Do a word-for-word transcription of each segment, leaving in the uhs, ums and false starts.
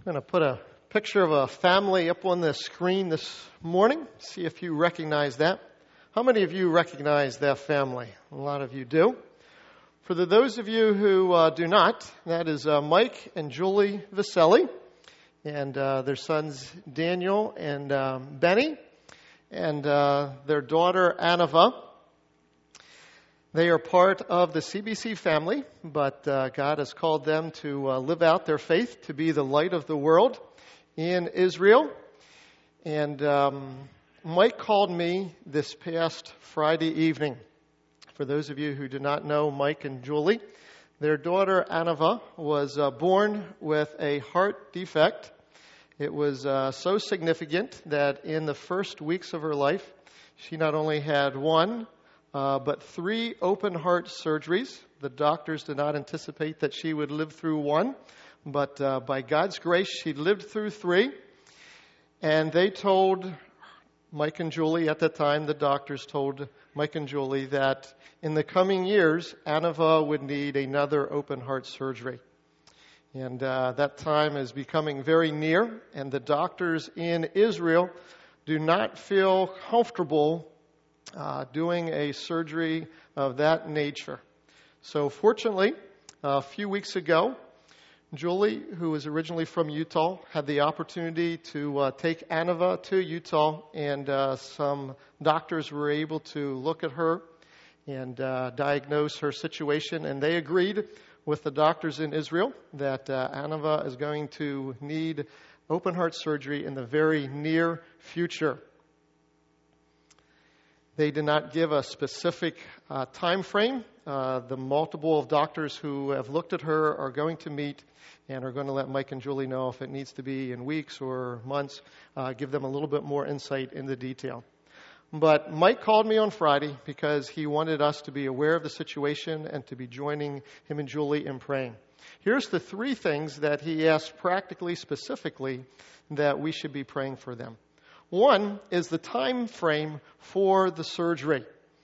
I'm going to put a picture of a family up on the screen this morning. See if you recognize that. How many of you recognize that family? A lot of you do. For the, those of you who uh, do not, that is uh, Mike and Julie Vaselli and uh, their sons Daniel and um, Benny and uh, their daughter Anava. They are part of the C B C family, but uh, God has called them to uh, live out their faith, to be the light of the world in Israel. And um, Mike called me this past Friday evening. For those of you who do not know Mike and Julie, their daughter Anava was uh, born with a heart defect. It was uh, so significant that in the first weeks of her life, she not only had one, Uh, but three open heart surgeries. The doctors did not anticipate that she would live through one, but uh, by God's grace, she lived through three. And they told Mike and Julie, at that time, the doctors told Mike and Julie that in the coming years, Anava would need another open heart surgery. And uh, that time is becoming very near, and the doctors in Israel do not feel comfortable Uh, doing a surgery of that nature. So fortunately, uh, a few weeks ago, Julie, who was originally from Utah, had the opportunity to uh, take Anava to Utah, and uh, some doctors were able to look at her and uh, diagnose her situation, and they agreed with the doctors in Israel that uh, Anava is going to need open heart surgery in the very near future. They did not give a specific uh, time frame. Uh, the multiple of doctors who have looked at her are going to meet and are going to let Mike and Julie know if it needs to be in weeks or months, uh, give them a little bit more insight into detail. But Mike called me on Friday because he wanted us to be aware of the situation and to be joining him and Julie in praying. Here's the three things that he asked practically, specifically, that we should be praying for them. One is the time frame for the surgery.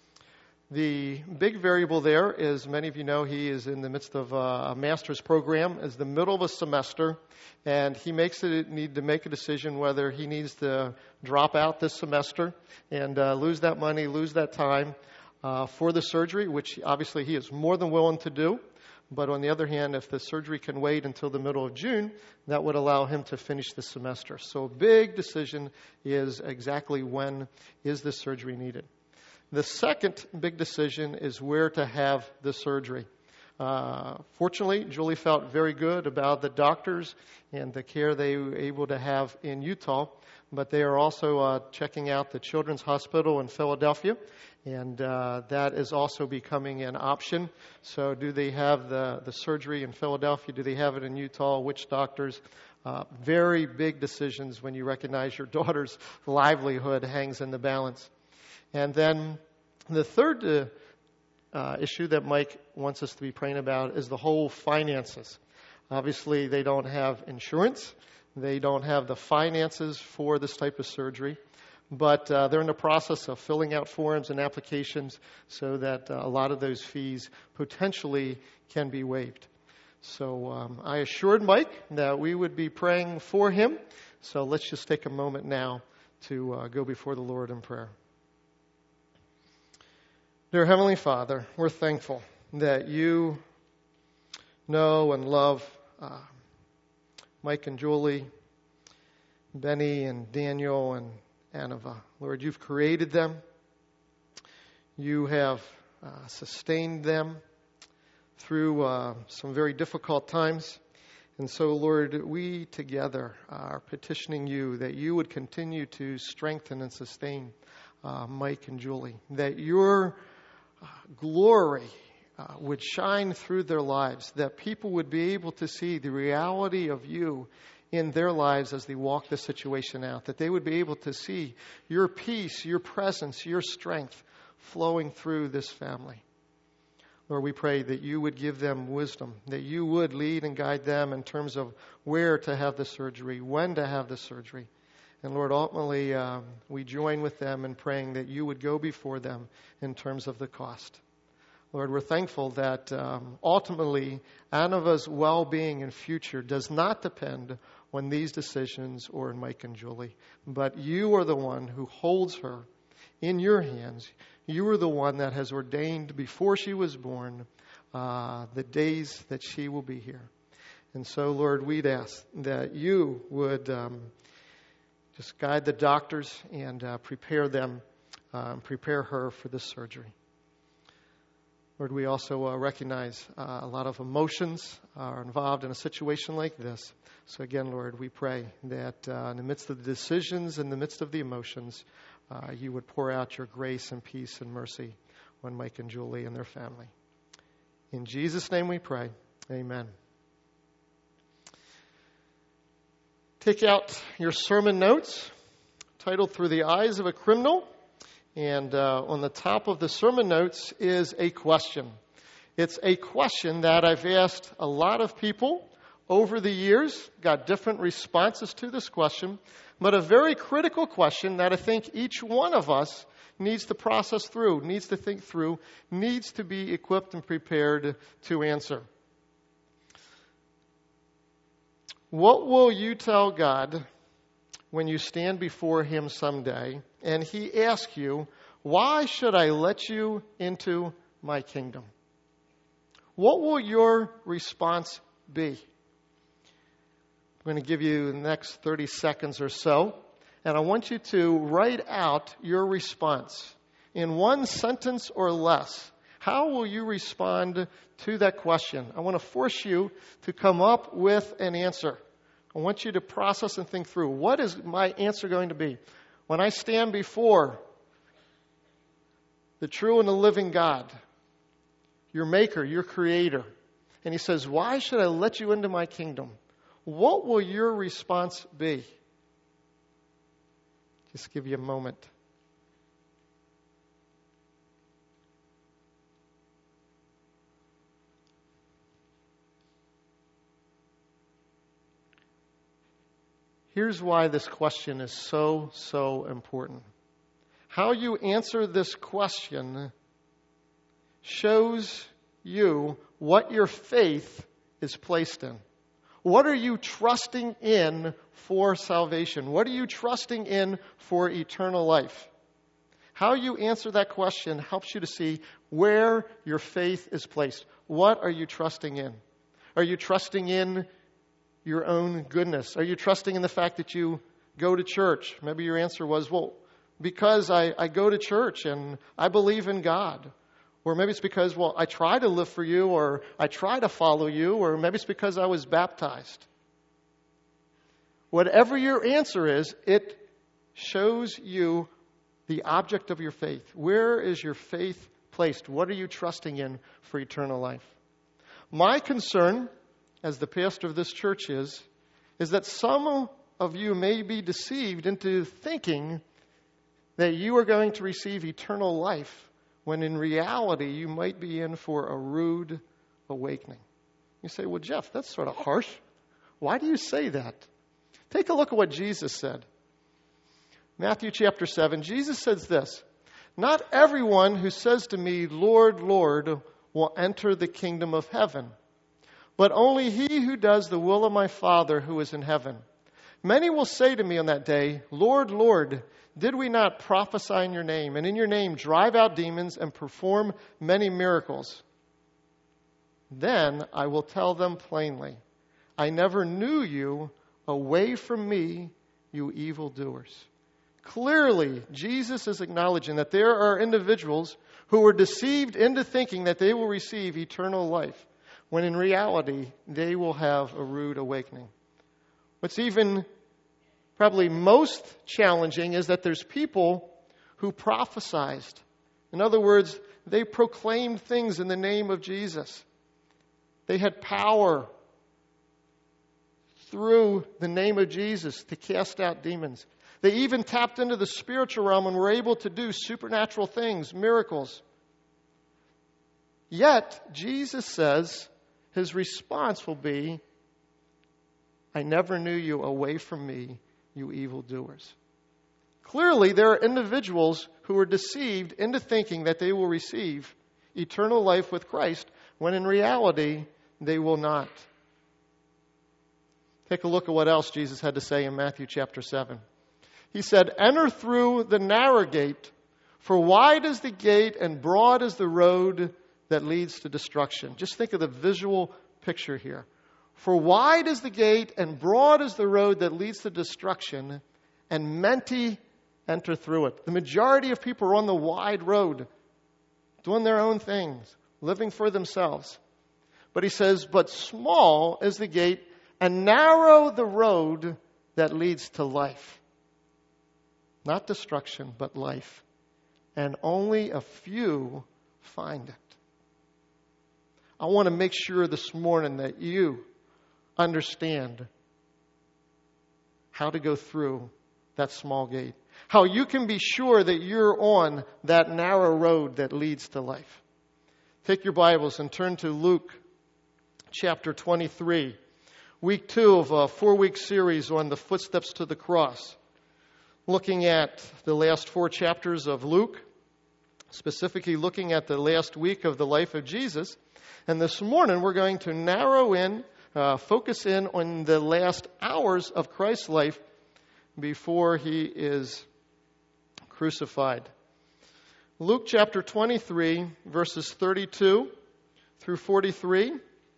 The big variable there is, many of you know, he is in the midst of a master's program. It's the middle of a semester, and he makes it need to make a decision whether he needs to drop out this semester and uh, lose that money, lose that time uh, for the surgery, which obviously he is more than willing to do. But on the other hand, if the surgery can wait until the middle of June, that would allow him to finish the semester. So a big decision is exactly when is the surgery needed. The second big decision is where to have the surgery. Uh, fortunately, Julie felt very good about the doctors and the care they were able to have in Utah, but they are also uh, checking out the Children's Hospital in Philadelphia, and uh, that is also becoming an option. So do they have the, the surgery in Philadelphia? Do they have it in Utah? Which doctors? Uh, very big decisions when you recognize your daughter's livelihood hangs in the balance. And then the third uh, uh, issue that Mike wants us to be praying about is the whole finances. Obviously, they don't have insurance. They don't have the finances for this type of surgery. But uh, they're in the process of filling out forms and applications so that uh, a lot of those fees potentially can be waived. So um, I assured Mike that we would be praying for him. So let's just take a moment now to uh, go before the Lord in prayer. Dear Heavenly Father, we're thankful that you know and love uh, Mike and Julie, Benny and Daniel and Anava. Lord, you've created them. You have uh, sustained them through uh, some very difficult times. And so, Lord, we together are petitioning you that you would continue to strengthen and sustain uh, Mike and Julie, that your uh, glory uh, would shine through their lives, that people would be able to see the reality of you in their lives as they walk the situation out, that they would be able to see your peace, your presence, your strength flowing through this family. Lord, we pray that you would give them wisdom, that you would lead and guide them in terms of where to have the surgery, when to have the surgery. And Lord, ultimately, um, we join with them in praying that you would go before them in terms of the cost. Lord, we're thankful that um, ultimately Anava's well-being and future does not depend on these decisions or in Mike and Julie, but you are the one who holds her in your hands. You are the one that has ordained before she was born uh, the days that she will be here. And so, Lord, we'd ask that you would um, just guide the doctors and uh, prepare them, um, prepare her for this surgery. Lord, we also uh, recognize uh, a lot of emotions are involved in a situation like this. So again, Lord, we pray that uh, in the midst of the decisions, in the midst of the emotions, uh, you would pour out your grace and peace and mercy on Mike and Julie and their family. In Jesus' name we pray. Amen. Take out your sermon notes titled Through the Eyes of a Criminal. And uh, on the top of the sermon notes is a question. It's a question that I've asked a lot of people over the years, got different responses to this question, but a very critical question that I think each one of us needs to process through, needs to think through, needs to be equipped and prepared to answer. What will you tell God when you stand before Him someday and He asks you, why should I let you into my kingdom? What will your response be? I'm going to give you the next thirty seconds or so, and I want you to write out your response in one sentence or less. How will you respond to that question? I want to force you to come up with an answer. I want you to process and think through, what is my answer going to be? When I stand before the true and the living God, your maker, your creator, and He says, why should I let you into my kingdom? What will your response be? Just give you a moment. Here's why this question is so, so important. How you answer this question shows you what your faith is placed in. What are you trusting in for salvation? What are you trusting in for eternal life? How you answer that question helps you to see where your faith is placed. What are you trusting in? Are you trusting in your own goodness? Are you trusting in the fact that you go to church? Maybe your answer was, well, because I, I go to church and I believe in God. Or maybe it's because, well, I try to live for you, or I try to follow you, or maybe it's because I was baptized. Whatever your answer is, it shows you the object of your faith. Where is your faith placed? What are you trusting in for eternal life? My concern, as the pastor of this church is, is that some of you may be deceived into thinking that you are going to receive eternal life, when in reality you might be in for a rude awakening. You say, well, Jeff, that's sort of harsh. Why do you say that? Take a look at what Jesus said. Matthew chapter seven, Jesus says this, not everyone who says to me, Lord, Lord, will enter the kingdom of heaven, but only he who does the will of my Father who is in heaven. Many will say to me on that day, Lord, Lord, did we not prophesy in your name, and in your name drive out demons and perform many miracles? Then I will tell them plainly, I never knew you. Away from me, you evildoers. Clearly, Jesus is acknowledging that there are individuals who are deceived into thinking that they will receive eternal life, when in reality, they will have a rude awakening. What's even probably most challenging is that there's people who prophesied. In other words, they proclaimed things in the name of Jesus. They had power through the name of Jesus to cast out demons. They even tapped into the spiritual realm and were able to do supernatural things, miracles. Yet, Jesus says his response will be, I never knew you. Away from me, you evildoers. Clearly, there are individuals who are deceived into thinking that they will receive eternal life with Christ, when in reality, they will not. Take a look at what else Jesus had to say in Matthew chapter seven. He said, "Enter through the narrow gate, for wide is the gate and broad is the road that leads to destruction." Just think of the visual picture here. For wide is the gate and broad is the road that leads to destruction, and many enter through it. The majority of people are on the wide road, doing their own things, living for themselves. But he says, but small is the gate and narrow the road that leads to life. Not destruction, but life. And only a few find it. I want to make sure this morning that you understand how to go through that small gate. How you can be sure that you're on that narrow road that leads to life. Take your Bibles and turn to Luke chapter twenty-three. Week two of a four-week series on the footsteps to the cross. Looking at the last four chapters of Luke. Specifically looking at the last week of the life of Jesus. And this morning we're going to narrow in, uh, focus in on the last hours of Christ's life before he is crucified. Luke chapter twenty-three, verses thirty-two through forty-three.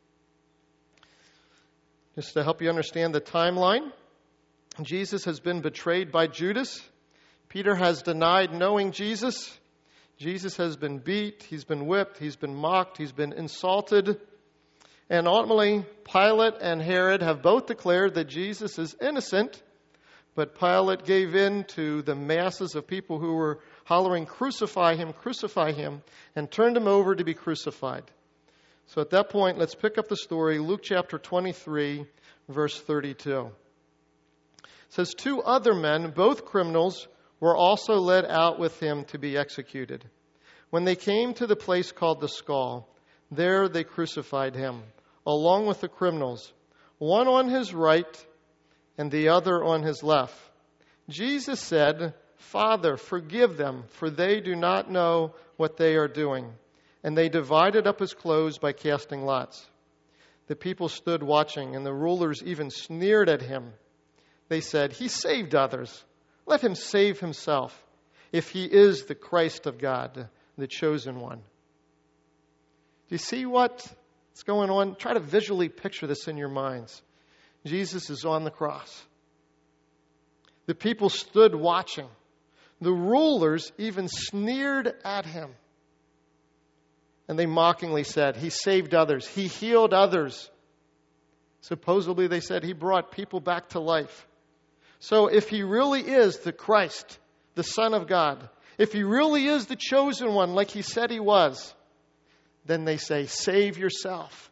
Just to help you understand the timeline. Jesus has been betrayed by Judas. Peter has denied knowing Jesus. Jesus has been beat, he's been whipped, he's been mocked, he's been insulted. And ultimately, Pilate and Herod have both declared that Jesus is innocent. But Pilate gave in to the masses of people who were hollering, "Crucify him, crucify him," and turned him over to be crucified. So at that point, let's pick up the story, Luke chapter twenty-three, verse thirty-two. It says, two other men, both criminals, were also led out with him to be executed. When they came to the place called the Skull, there they crucified him, along with the criminals, one on his right and the other on his left. Jesus said, "Father, forgive them, for they do not know what they are doing." And they divided up his clothes by casting lots. The people stood watching, and the rulers even sneered at him. They said, "He saved others. Let him save himself, if he is the Christ of God, the chosen one." Do you see what's going on? Try to visually picture this in your minds. Jesus is on the cross. The people stood watching. The rulers even sneered at him. And they mockingly said, "He saved others. He healed others." Supposedly, they said, he brought people back to life. So if he really is the Christ, the Son of God, if he really is the chosen one like he said he was, then they say, "Save yourself."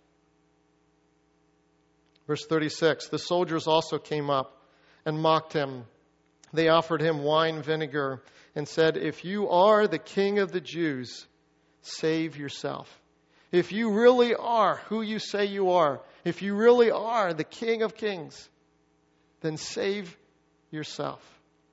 Verse thirty-six, the soldiers also came up and mocked him. They offered him wine vinegar and said, "If you are the King of the Jews, save yourself." If you really are who you say you are, if you really are the King of Kings, then save yourself.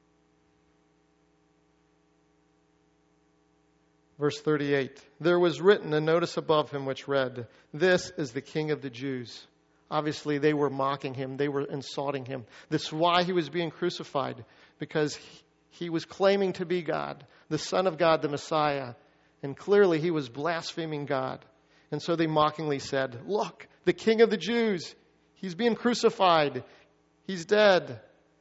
Verse thirty-eight, there was written a notice above him which read, "This is the King of the Jews." Obviously, they were mocking him. They were insulting him. This is why he was being crucified, because he was claiming to be God, the Son of God, the Messiah. And clearly he was blaspheming God. And so they mockingly said, "Look, the King of the Jews, he's being crucified. He's dead."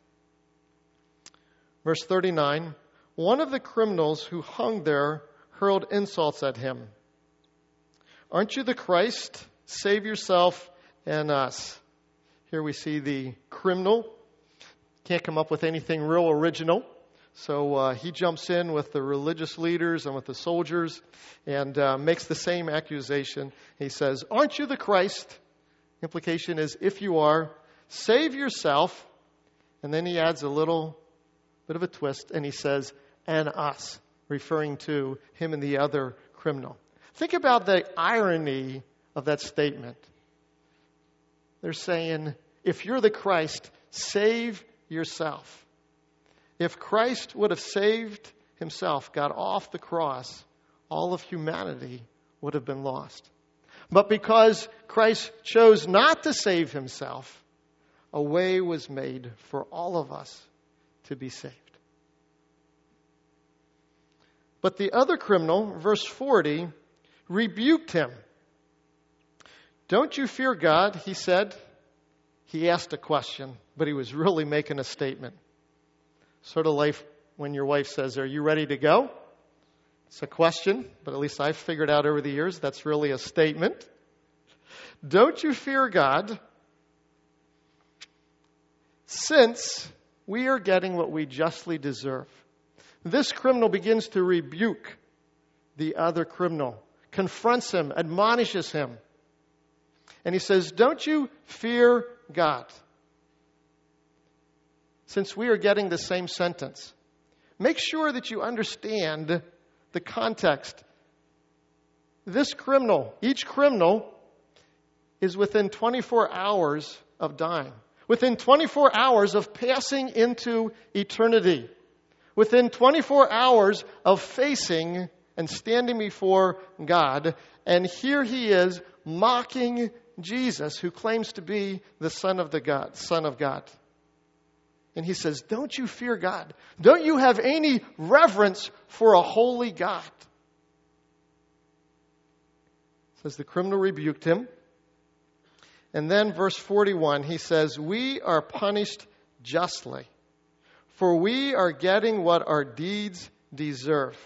Verse thirty-nine, one of the criminals who hung there hurled insults at him. "Aren't you the Christ? Save yourself and us." Here we see the criminal. Can't come up with anything real original. So uh, he jumps in with the religious leaders and with the soldiers and uh, makes the same accusation. He says, "Aren't you the Christ?" Implication is, if you are, save yourself. And then he adds a little bit of a twist and he says, "and us," referring to him and the other criminal. Think about the irony of that statement. They're saying, if you're the Christ, save yourself. If Christ would have saved himself, got off the cross, all of humanity would have been lost. But because Christ chose not to save himself, a way was made for all of us to be saved. But the other criminal, verse forty, rebuked him. "Don't you fear God?" he said. He asked a question, but he was really making a statement. Sort of like when your wife says, "Are you ready to go?" It's a question, but at least I've figured out over the years that's really a statement. Don't you fear God, since we are getting what we justly deserve? This criminal begins to rebuke the other criminal, confronts him, admonishes him. And he says, don't you fear God, since we are getting the same sentence. Make sure that you understand the context. This criminal, each criminal, is within twenty-four hours of dying. Within twenty-four hours of passing into eternity. Within twenty-four hours of facing and standing before God. And here he is mocking Jesus, who claims to be the Son of the God, Son of God. And he says, don't you fear God? Don't you have any reverence for a holy God? Says the criminal rebuked him. And then verse forty-one, he says, we are punished justly, for we are getting what our deeds deserve.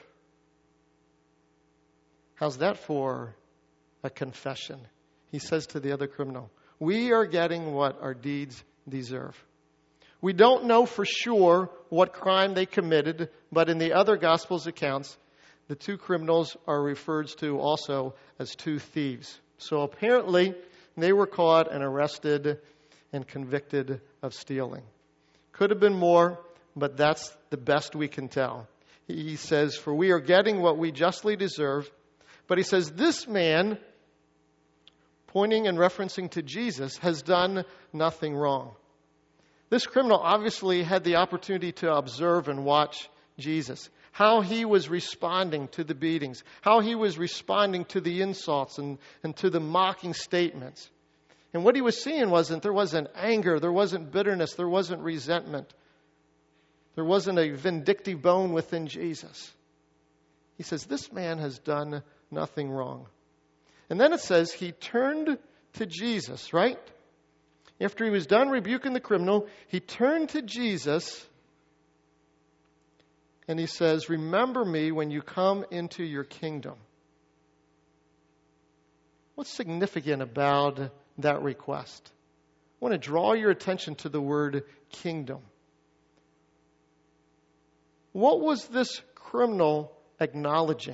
How's that for a confession? He says to the other criminal, we are getting what our deeds deserve. We don't know for sure what crime they committed, but in the other Gospels accounts, the two criminals are referred to also as two thieves. So apparently, they were caught and arrested and convicted of stealing. Could have been more, but that's the best we can tell. He says, for we are getting what we justly deserve. But he says, this man, pointing and referencing to Jesus, has done nothing wrong. This criminal obviously had the opportunity to observe and watch Jesus, how he was responding to the beatings, how he was responding to the insults and, and to the mocking statements. And what he was seeing wasn't, there wasn't anger, there wasn't bitterness, there wasn't resentment. There wasn't a vindictive bone within Jesus. He says, this man has done nothing wrong. And then it says he turned to Jesus, right? After he was done rebuking the criminal, he turned to Jesus and he says, remember me when you come into your kingdom. What's significant about that request? I want to draw your attention to the word kingdom. What was this criminal acknowledging?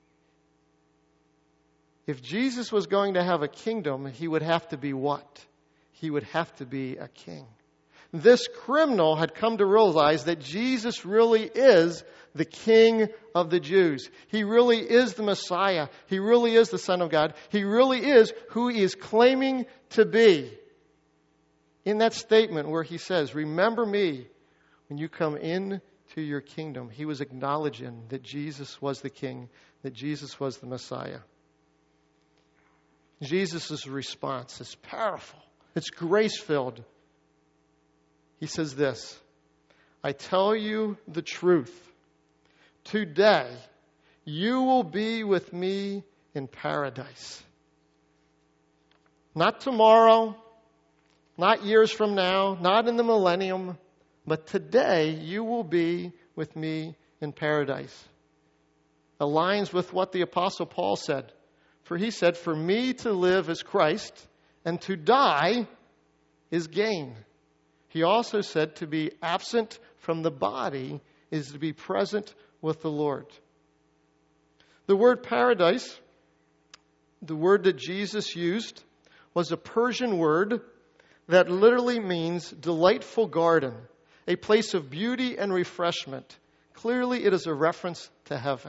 If Jesus was going to have a kingdom, he would have to be what? He would have to be a king. This criminal had come to realize that Jesus really is the King of the Jews. He really is the Messiah. He really is the Son of God. He really is who he is claiming to be. In that statement where he says, remember me when you come into your kingdom, he was acknowledging that Jesus was the King, that Jesus was the Messiah. Jesus' response is powerful. It's grace-filled. He says this, I tell you the truth. Today, you will be with me in paradise. Not tomorrow, not years from now, not in the millennium, but today you will be with me in paradise. Aligns with what the Apostle Paul said. For he said, for me to live is Christ, and to die is gain. He also said to be absent from the body is to be present with the Lord. The word paradise, the word that Jesus used, was a Persian word that literally means delightful garden, a place of beauty and refreshment. Clearly, it is a reference to heaven.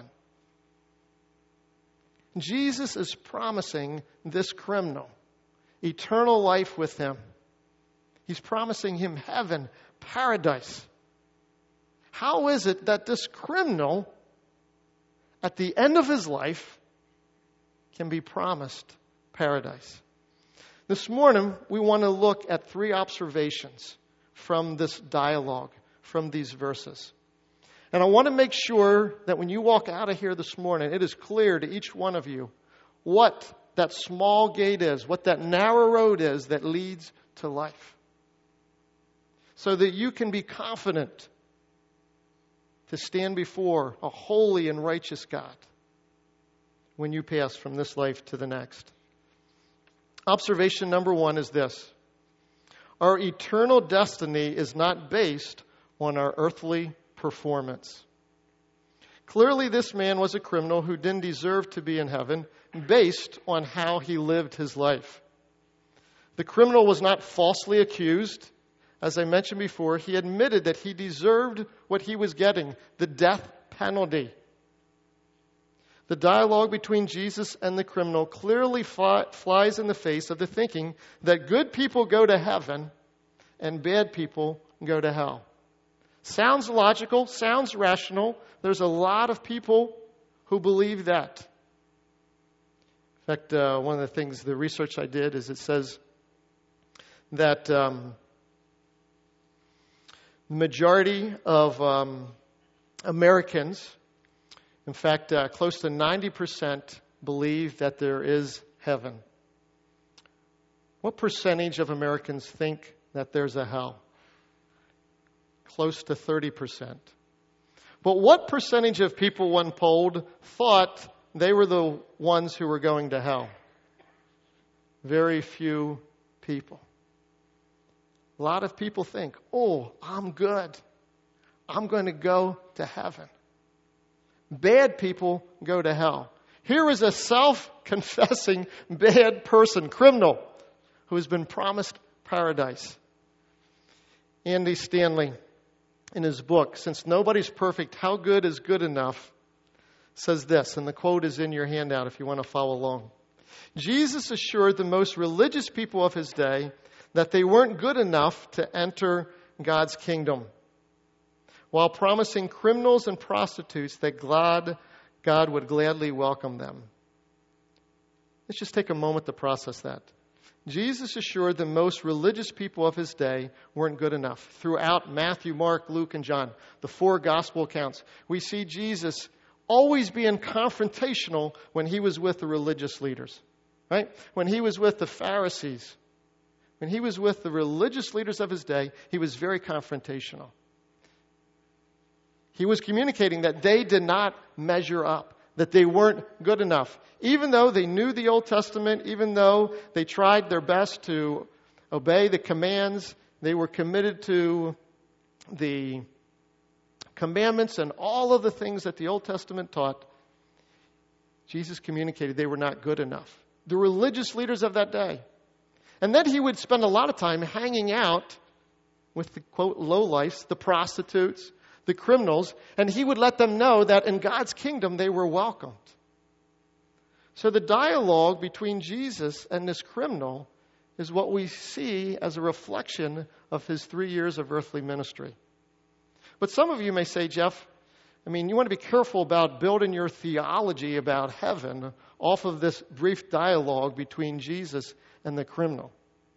Jesus is promising this criminal eternal life with him. He's promising him heaven, paradise. How is it that this criminal, at the end of his life, can be promised paradise. This morning, we want to look at three observations from this dialogue, from these verses. And I want to make sure that when you walk out of here this morning, it is clear to each one of you what that small gate is, what that narrow road is that leads to life. So that you can be confident to stand before a holy and righteous God when you pass from this life to the next. Observation number one is this: our eternal destiny is not based on our earthly performance. Clearly, this man was a criminal who didn't deserve to be in heaven based on how he lived his life. The criminal was not falsely accused. As I mentioned before, he admitted that he deserved what he was getting, the death penalty. The dialogue between Jesus and the criminal clearly fly, flies in the face of the thinking that good people go to heaven and bad people go to hell. Sounds logical, sounds rational. There's a lot of people who believe that. In fact, uh, one of the things, the research I did is it says that um, the majority of um, Americans, in fact, uh, close to ninety percent believe that there is heaven. What percentage of Americans think that there's a hell? Close to thirty percent. But what percentage of people, when polled, thought they were the ones who were going to hell? Very few people. A lot of people think, oh, I'm good. I'm going to go to heaven. Bad people go to hell. Here is a self-confessing bad person, criminal, who has been promised paradise. Andy Stanley, in his book, Since Nobody's Perfect, How Good is Good Enough, says this, and the quote is in your handout if you want to follow along. Jesus assured the most religious people of his day that they weren't good enough to enter God's kingdom, while promising criminals and prostitutes that God, God would gladly welcome them. Let's just take a moment to process that. Jesus assured the most religious people of his day weren't good enough. Throughout Matthew, Mark, Luke, and John, the four gospel accounts, we see Jesus always being confrontational when he was with the religious leaders, right? When he was with the Pharisees, when he was with the religious leaders of his day, he was very confrontational. He was communicating that they did not measure up, that they weren't good enough. Even though they knew the Old Testament, even though they tried their best to obey the commands, they were committed to the commandments and all of the things that the Old Testament taught. Jesus communicated they were not good enough. The religious leaders of that day. And then he would spend a lot of time hanging out with the, quote, lowlifes, the prostitutes, the criminals, and he would let them know that in God's kingdom they were welcomed. So the dialogue between Jesus and this criminal is what we see as a reflection of his three years of earthly ministry. But some of you may say, Jeff, I mean, you want to be careful about building your theology about heaven off of this brief dialogue between Jesus and the criminal.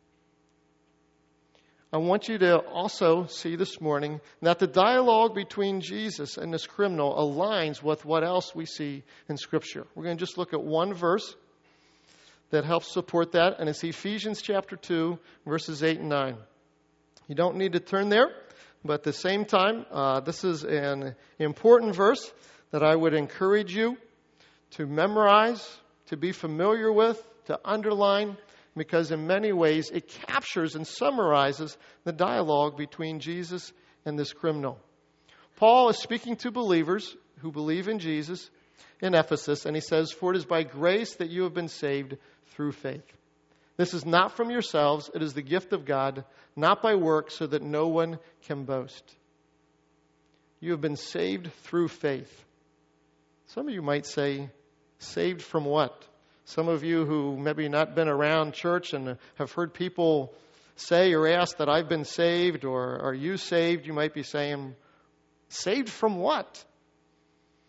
I want you to also see this morning that the dialogue between Jesus and this criminal aligns with what else we see in Scripture. We're going to just look at one verse that helps support that, and it's Ephesians chapter two, verses eight and nine. You don't need to turn there, but at the same time, uh, this is an important verse that I would encourage you to memorize, to be familiar with, to underline, because in many ways it captures and summarizes the dialogue between Jesus and this criminal. Paul is speaking to believers who believe in Jesus in Ephesus, and he says, "For it is by grace that you have been saved through faith. This is not from yourselves, it is the gift of God, not by works, so that no one can boast." You have been saved through faith. Some of you might say, saved from what? Some of you who maybe not been around church and have heard people say or ask that I've been saved, or are you saved? You might be saying, saved from what?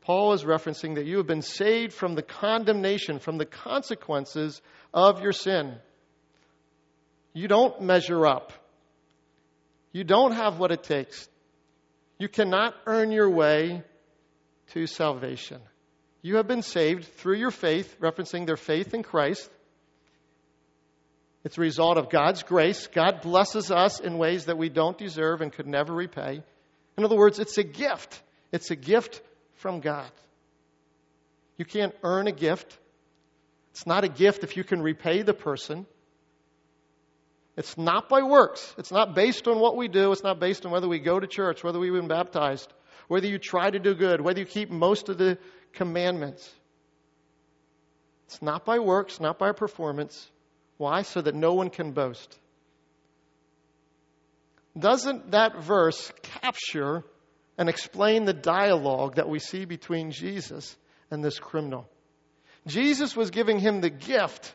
Paul is referencing that you have been saved from the condemnation, from the consequences of your sin. You don't measure up. You don't have what it takes. You cannot earn your way to salvation. You have been saved through your faith, referencing their faith in Christ. It's a result of God's grace. God blesses us in ways that we don't deserve and could never repay. In other words, it's a gift. It's a gift from God. You can't earn a gift. It's not a gift if you can repay the person. It's not by works. It's not based on what we do. It's not based on whether we go to church, whether we've been baptized, whether you try to do good, whether you keep most of the commandments. It's not by works, not by performance. Why? So that no one can boast. Doesn't that verse capture and explain the dialogue that we see between Jesus and this criminal? Jesus was giving him the gift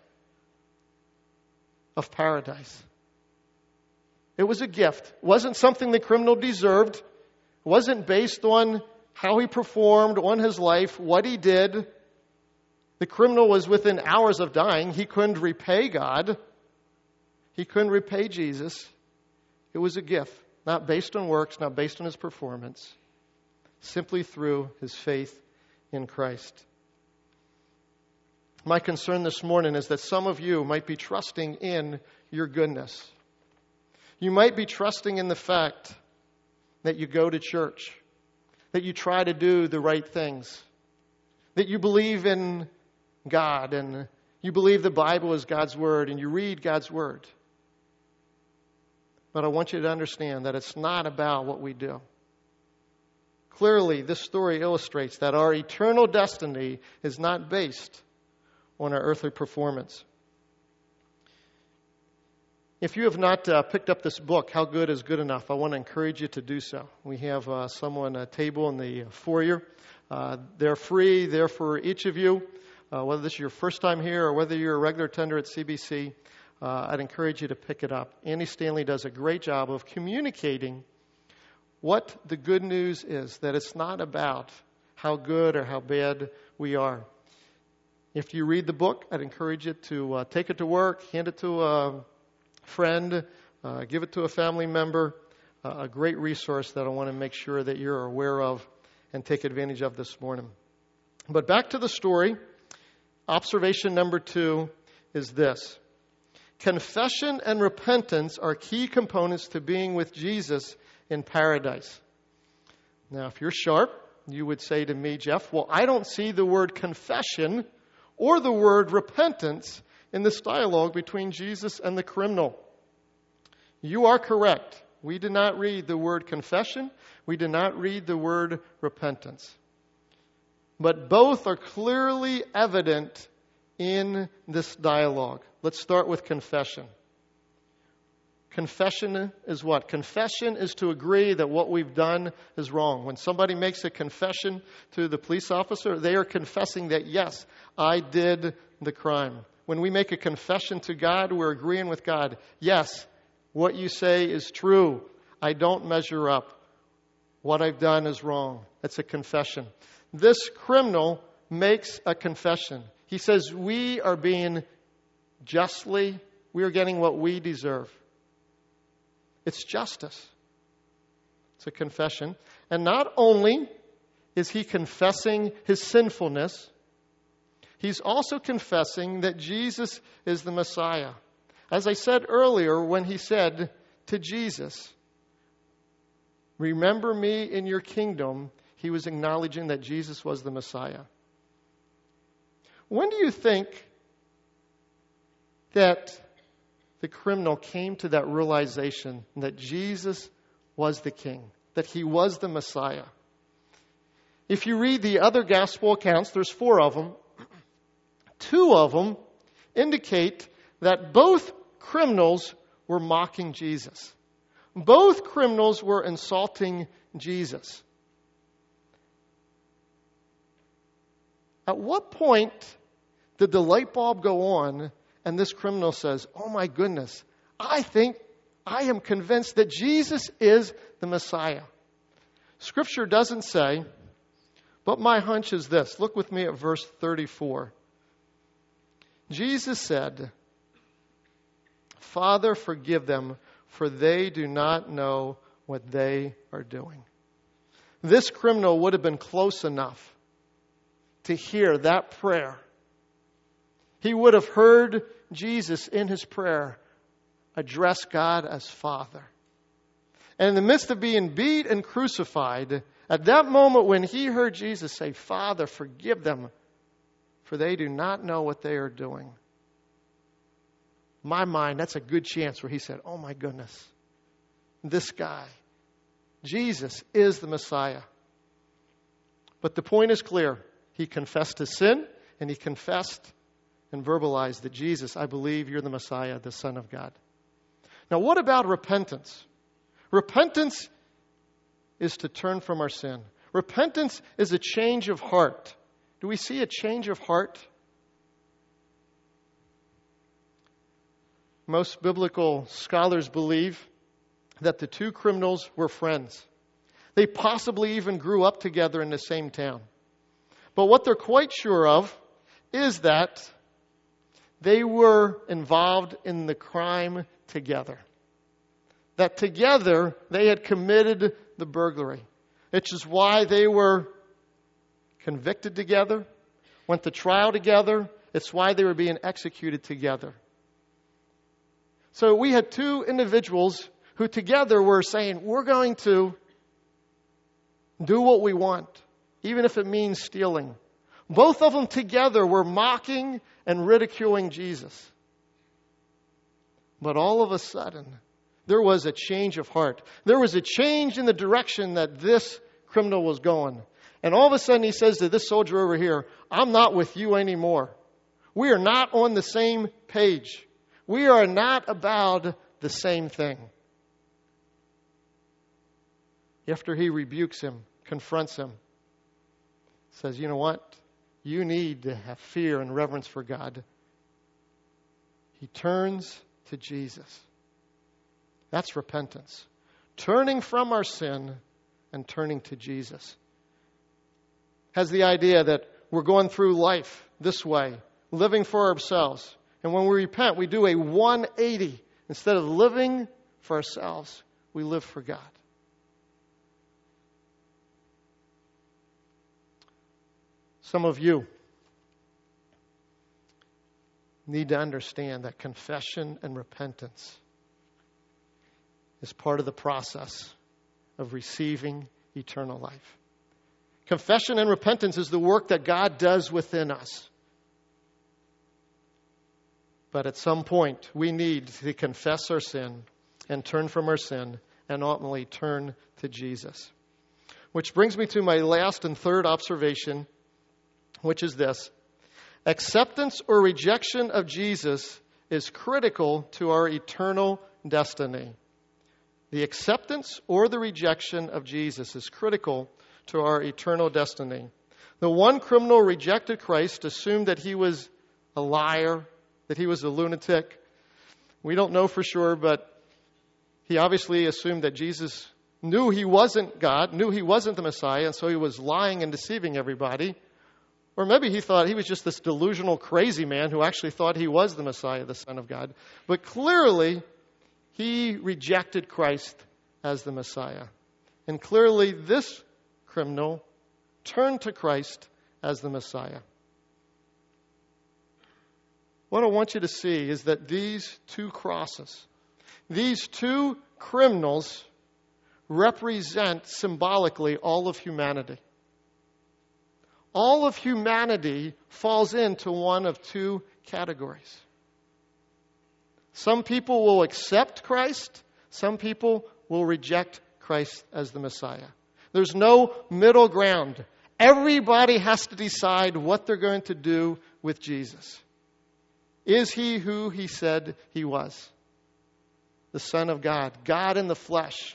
of paradise. It was a gift. It wasn't something the criminal deserved. It wasn't based on how he performed, on his life, what he did. The criminal was within hours of dying. He couldn't repay God. He couldn't repay Jesus. It was a gift, not based on works, not based on his performance, simply through his faith in Christ. My concern this morning is that some of you might be trusting in your goodness. You might be trusting in the fact that you go to church, that you try to do the right things, that you believe in God and you believe the Bible is God's Word and you read God's Word. But I want you to understand that it's not about what we do. Clearly, this story illustrates that our eternal destiny is not based on our earthly performance. If you have not uh, picked up this book, How Good is Good Enough, I want to encourage you to do so. We have uh, someone, a table in the foyer. Uh, they're free. They're for each of you. Uh, whether this is your first time here or whether you're a regular attender at C B C, uh, I'd encourage you to pick it up. Andy Stanley does a great job of communicating what the good news is, that it's not about how good or how bad we are. If you read the book, I'd encourage you to uh, take it to work, hand it to a friend, uh, give it to a family member, uh, a great resource that I want to make sure that you're aware of and take advantage of this morning. But back to the story. Observation number two is this. Confession and repentance are key components to being with Jesus in paradise. Now, if you're sharp, you would say to me, Jeff, well, I don't see the word confession or the word repentance in this dialogue between Jesus and the criminal. You are correct. We did not read the word confession. We did not read the word repentance. But both are clearly evident in this dialogue. Let's start with confession. Confession is what? Confession is to agree that what we've done is wrong. When somebody makes a confession to the police officer, they are confessing that, yes, I did the crime. When we make a confession to God, we're agreeing with God. Yes, what you say is true. I don't measure up. What I've done is wrong. That's a confession. This criminal makes a confession. He says, we are being justly, we are getting what we deserve. It's justice. It's a confession. And not only is he confessing his sinfulness, he's also confessing that Jesus is the Messiah. As I said earlier, when he said to Jesus, remember me in your kingdom, he was acknowledging that Jesus was the Messiah. When do you think that the criminal came to that realization that Jesus was the King, that he was the Messiah? If you read the other gospel accounts, there's four of them. Two of them indicate that both criminals were mocking Jesus. Both criminals were insulting Jesus. At what point did the light bulb go on and this criminal says, oh my goodness, I think, I am convinced that Jesus is the Messiah? Scripture doesn't say, But my hunch is this. Look with me at verse thirty-four. Jesus said, Father, forgive them, for they do not know what they are doing. This criminal would have been close enough to hear that prayer. He would have heard Jesus in his prayer address God as Father. And in the midst of being beat and crucified, at that moment when he heard Jesus say, Father, forgive them, for they do not know what they are doing. My mind, that's a good chance where he said, oh my goodness, this guy, Jesus is the Messiah. But the point is clear. He confessed his sin, and he confessed and verbalized that Jesus, I believe you're the Messiah, the Son of God. Now, what about repentance? Repentance is to turn from our sin. Repentance is a change of heart. Do we see a change of heart? Most biblical scholars believe that the two criminals were friends. They possibly even grew up together in the same town. But what they're quite sure of is that they were involved in the crime together. That together they had committed the burglary. Which is why they were convicted together, went to trial together. It's why they were being executed together. So we had two individuals who together were saying, we're going to do what we want, even if it means stealing. Both of them together were mocking and ridiculing Jesus. But all of a sudden, there was a change of heart. There was a change in the direction that this criminal was going. And all of a sudden he says to this soldier over here, I'm not with you anymore. We are not on the same page. We are not about the same thing. After he rebukes him, confronts him, says, you know what? You need to have fear and reverence for God. He turns to Jesus. That's repentance. Turning from our sin and turning to Jesus. Has the idea that we're going through life this way, living for ourselves. And when we repent, we do a one eighty. Instead of living for ourselves, we live for God. Some of you need to understand that confession and repentance is part of the process of receiving eternal life. Confession and repentance is the work that God does within us. But at some point, we need to confess our sin and turn from our sin and ultimately turn to Jesus. Which brings me to my last and third observation, which is this. Acceptance or rejection of Jesus is critical to our eternal destiny. The acceptance or the rejection of Jesus is critical to our eternal destiny. The one criminal rejected Christ, assumed that he was a liar, that he was a lunatic. We don't know for sure, but he obviously assumed that Jesus knew he wasn't God, knew he wasn't the Messiah, and so he was lying and deceiving everybody. Or maybe he thought he was just this delusional, crazy man who actually thought he was the Messiah, the Son of God. But clearly, he rejected Christ as the Messiah. And clearly, this criminal turned to Christ as the Messiah. What I want you to see is that these two crosses, these two criminals, represent symbolically all of humanity. All of humanity falls into one of two categories. Some people will accept Christ. Some people will reject Christ as the Messiah. There's no middle ground. Everybody has to decide what they're going to do with Jesus. Is he who he said he was? The Son of God, God in the flesh.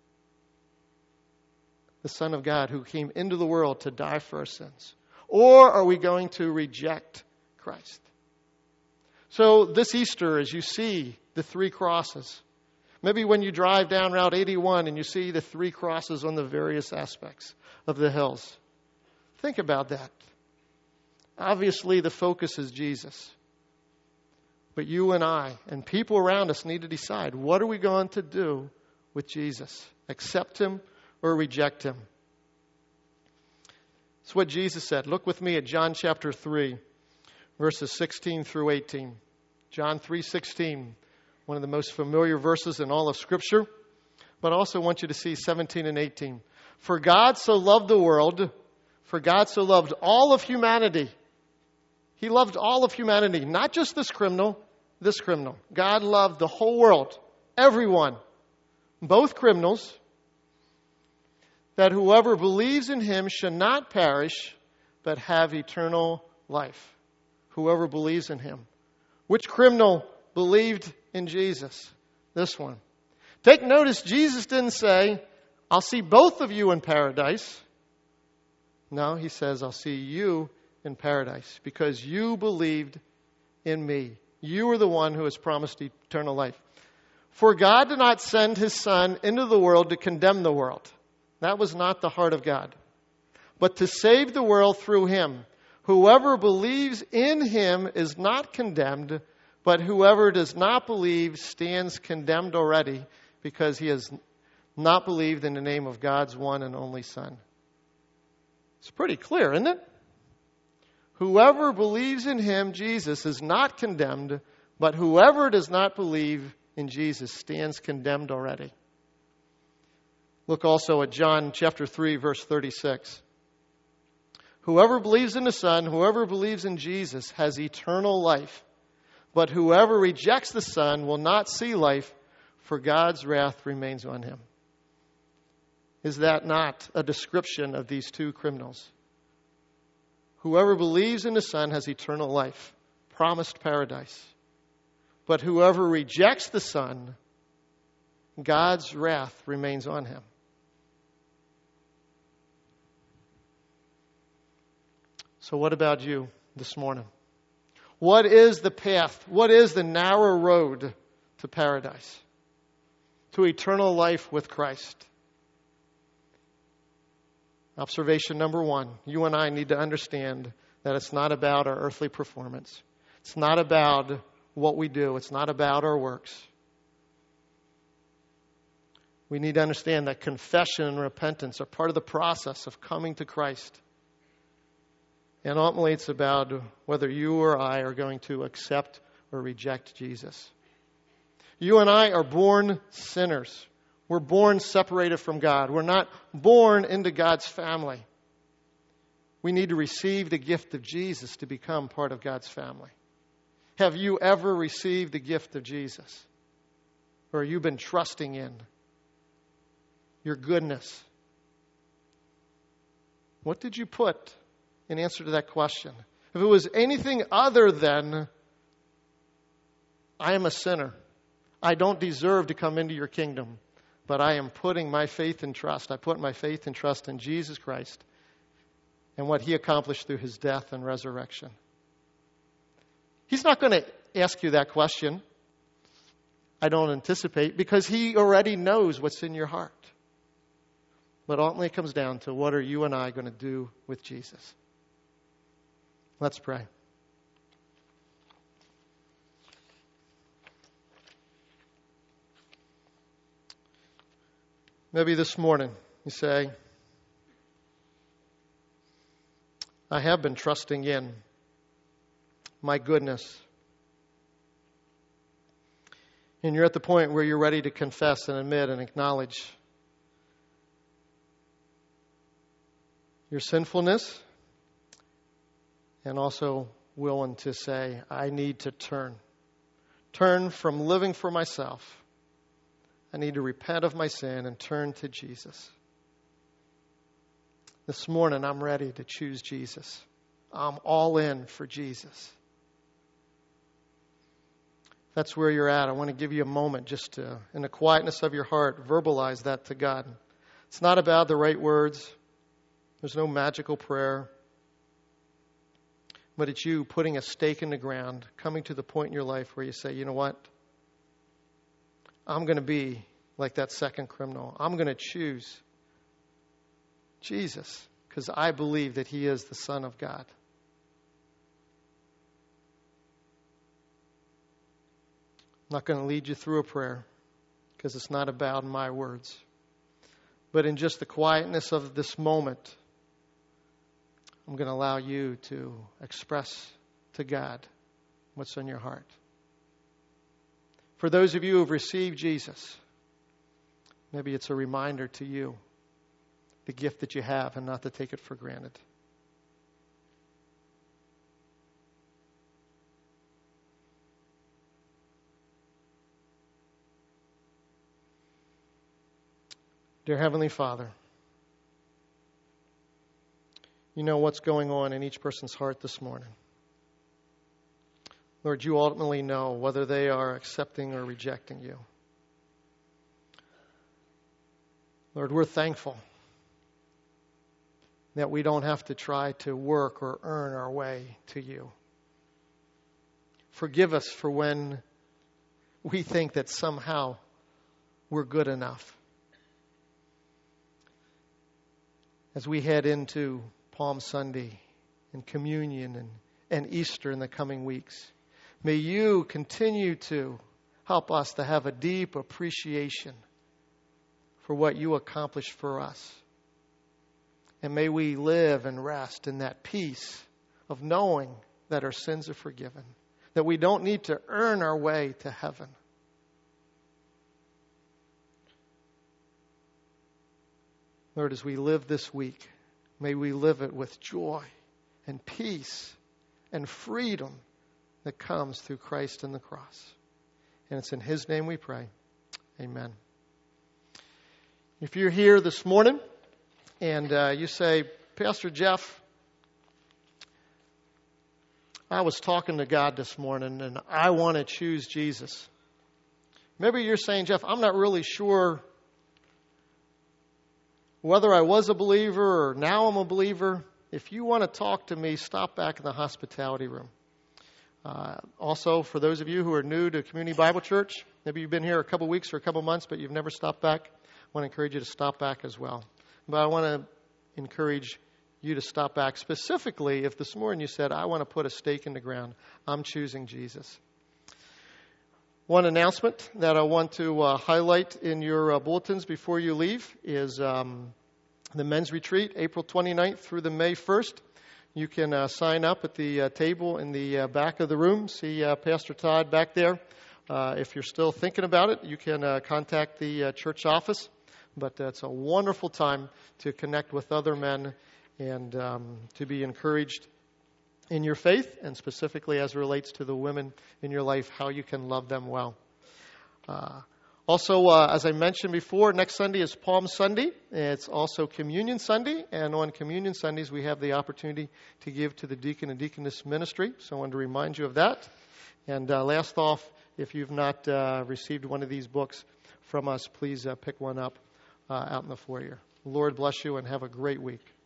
The Son of God who came into the world to die for our sins. Or are we going to reject Christ? So this Easter, as you see the three crosses, maybe when you drive down Route eighty-one and you see the three crosses on the various aspects of the hills, Think about that. Obviously, the focus is Jesus. But you and I and people around us need to decide, what are we going to do with Jesus? Accept him or reject him? It's what Jesus said. Look with me at John chapter three, verses sixteen through eighteen. John three sixteen, one of the most familiar verses in all of Scripture. But I also want you to see seventeen and eighteen. For God so loved the world, for God so loved all of humanity. He loved all of humanity, not just this criminal, this criminal. God loved the whole world, everyone, both criminals, that whoever believes in him should not perish, but have eternal life. Whoever believes in him. Which criminal believed in Jesus? This one. Take notice, Jesus didn't say, I'll see both of you in paradise. No, he says, I'll see you in paradise because you believed in me. You are the one who has promised eternal life. For God did not send his Son into the world to condemn the world. That was not the heart of God. But to save the world through him. Whoever believes in him is not condemned, but whoever does not believe stands condemned already because he has not believed in the name of God's one and only Son. It's pretty clear, isn't it? Whoever believes in him, Jesus, is not condemned, but whoever does not believe in Jesus stands condemned already. Look also at John chapter three, verse thirty-six. Whoever believes in the Son, whoever believes in Jesus, has eternal life. But whoever rejects the Son will not see life, for God's wrath remains on him. Is that not a description of these two criminals? Whoever believes in the Son has eternal life, promised paradise. But whoever rejects the Son, God's wrath remains on him. So what about you this morning? What is the path? What is the narrow road to paradise? To eternal life with Christ? Observation number one, you and I need to understand that it's not about our earthly performance. It's not about what we do. It's not about our works. We need to understand that confession and repentance are part of the process of coming to Christ. And ultimately, it's about whether you or I are going to accept or reject Jesus. You and I are born sinners. We're born separated from God. We're not born into God's family. We need to receive the gift of Jesus to become part of God's family. Have you ever received the gift of Jesus? Or have you been trusting in your goodness? What did you put in answer to that question? If it was anything other than, I am a sinner, I don't deserve to come into your kingdom, but I am putting my faith and trust, I put my faith and trust in Jesus Christ and what he accomplished through his death and resurrection. He's not going to ask you that question, I don't anticipate, because he already knows what's in your heart. But ultimately it comes down to, what are you and I going to do with Jesus? Let's pray. Maybe this morning you say, I have been trusting in my goodness. And you're at the point where you're ready to confess and admit and acknowledge your sinfulness, and also willing to say, I need to turn. Turn from living for myself. I need to repent of my sin and turn to Jesus. This morning, I'm ready to choose Jesus. I'm all in for Jesus. If that's where you're at, I want to give you a moment just to, in the quietness of your heart, verbalize that to God. It's not about the right words. There's no magical prayer. But it's you putting a stake in the ground, coming to the point in your life where you say, you know what? I'm going to be like that second criminal. I'm going to choose Jesus. because I believe that he is the Son of God. I'm not going to lead you through a prayer because it's not about my words. But in just the quietness of this moment, I'm going to allow you to express to God what's on your heart. For those of you who have received Jesus, maybe it's a reminder to you the gift that you have and not to take it for granted. Dear Heavenly Father, you know what's going on in each person's heart this morning. Lord, you ultimately know whether they are accepting or rejecting you. Lord, we're thankful that we don't have to try to work or earn our way to you. Forgive us for when we think that somehow we're good enough. As we head into Palm Sunday and communion and, and Easter in the coming weeks, may you continue to help us to have a deep appreciation for what you accomplished for us. And may we live and rest in that peace of knowing that our sins are forgiven, that we don't need to earn our way to heaven. Lord, as we live this week, may we live it with joy and peace and freedom that comes through Christ and the cross. And it's in his name we pray. Amen. If you're here this morning and uh, you say, Pastor Jeff, I was talking to God this morning and I want to choose Jesus. Maybe you're saying, Jeff, I'm not really sure whether I was a believer or now I'm a believer. If you want to talk to me, stop back in the hospitality room. Uh, also, for those of you who are new to Community Bible Church, maybe you've been here a couple weeks or a couple months, but you've never stopped back, I want to encourage you to stop back as well. But I want to encourage you to stop back specifically if this morning you said, I want to put a stake in the ground. I'm choosing Jesus. One announcement that I want to uh, highlight in your uh, bulletins before you leave is um, the men's retreat, April twenty-ninth through the May first. You can uh, sign up at the uh, table in the uh, back of the room. See uh, Pastor Todd back there. Uh, if you're still thinking about it, you can uh, contact the uh, church office. But uh, it's a wonderful time to connect with other men and um, to be encouraged in your faith, and specifically as it relates to the women in your life, how you can love them well. Uh, also, uh, as I mentioned before, next Sunday is Palm Sunday. It's also Communion Sunday, and on Communion Sundays we have the opportunity to give to the deacon and deaconess ministry. So I wanted to remind you of that. And uh, last off, if you've not uh, received one of these books from us, please uh, pick one up uh, out in the foyer. Lord bless you and have a great week.